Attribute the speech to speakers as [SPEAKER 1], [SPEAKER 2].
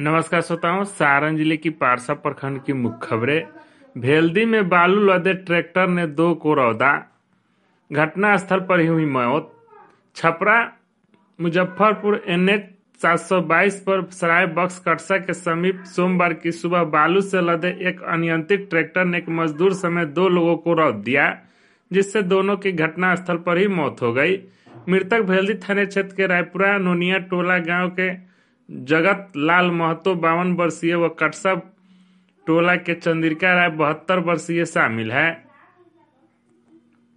[SPEAKER 1] नमस्कार श्रोताओं, सारण जिले की पारसा प्रखंड की मुख्य खबरें। भेल्दी में बालू लदे ट्रैक्टर ने दो को रौंदा, घटनास्थल पर ही हुई मौत। छपरा मुजफ्फरपुर NH 722 पर सराय बख्श कटसा के समीप सोमवार की सुबह बालू से लदे एक अनियंत्रित ट्रैक्टर ने एक मजदूर समेत दो लोगों को रौंद दिया, जिससे दोनों की घटनास्थल पर ही मौत हो गई। मृतक भेल्दी थाना क्षेत्र के रायपुरा नोनिया टोला गांव के जगत लाल महतो 52 वर्षीय व कटसा टोला के चंद्रिका राय 72 वर्षीय शामिल है।